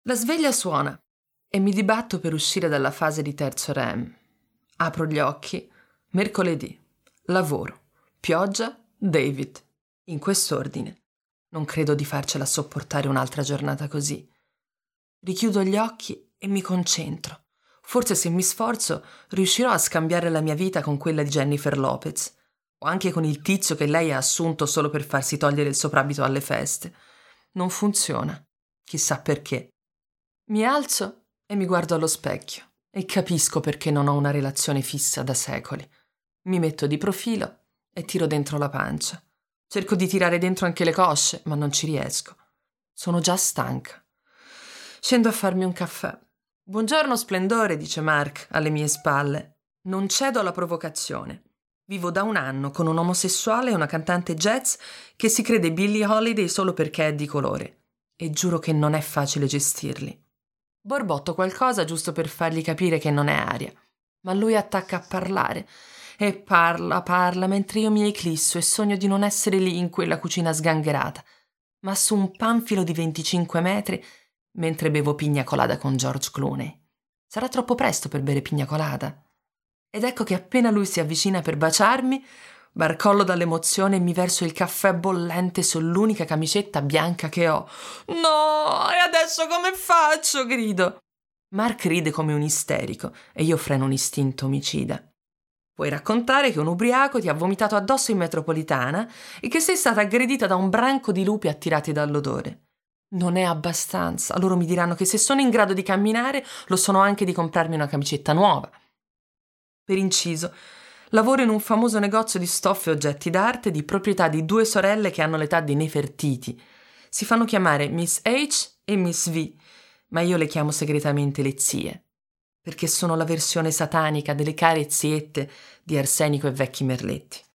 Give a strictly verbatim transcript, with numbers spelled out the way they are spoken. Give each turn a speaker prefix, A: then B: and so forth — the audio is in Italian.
A: La sveglia suona e mi dibatto per uscire dalla fase di terzo R E M. Apro gli occhi. Mercoledì. Lavoro. Pioggia. David. In quest'ordine. Non credo di farcela sopportare un'altra giornata così. Richiudo gli occhi e mi concentro. Forse se mi sforzo riuscirò a scambiare la mia vita con quella di Jennifer Lopez, o anche con il tizio che lei ha assunto solo per farsi togliere il soprabito alle feste. Non funziona. Chissà perché. Mi alzo e mi guardo allo specchio e capisco perché non ho una relazione fissa da secoli. Mi metto di profilo e tiro dentro la pancia. Cerco di tirare dentro anche le cosce, ma non ci riesco. Sono già stanca. Scendo a farmi un caffè. «Buongiorno, splendore», dice Mark alle mie spalle. Non cedo alla provocazione. Vivo da un anno con un omosessuale e una cantante jazz che si crede Billie Holiday solo perché è di colore. E giuro che non è facile gestirli. Borbotto qualcosa giusto per fargli capire che non è aria. Ma lui attacca a parlare. E parla, parla, mentre io mi eclisso e sogno di non essere lì in quella cucina sgangherata, ma su un panfilo di venticinque metri mentre bevo pigna colada con George Clooney. Sarà troppo presto per bere pigna colada. Ed ecco che appena lui si avvicina per baciarmi, barcollo dall'emozione e mi verso il caffè bollente sull'unica camicetta bianca che ho. «No, e adesso come faccio?» grido. Mark ride come un isterico e io freno un istinto omicida. «Puoi raccontare che un ubriaco ti ha vomitato addosso in metropolitana e che sei stata aggredita da un branco di lupi attirati dall'odore. Non è abbastanza. Loro mi diranno che se sono in grado di camminare, lo sono anche di comprarmi una camicetta nuova. Per inciso, lavoro in un famoso negozio di stoffe e oggetti d'arte di proprietà di due sorelle che hanno l'età di Nefertiti. Si fanno chiamare Miss H e Miss V, ma io le chiamo segretamente le zie, perché sono la versione satanica delle care ziette di Arsenico e Vecchi Merletti.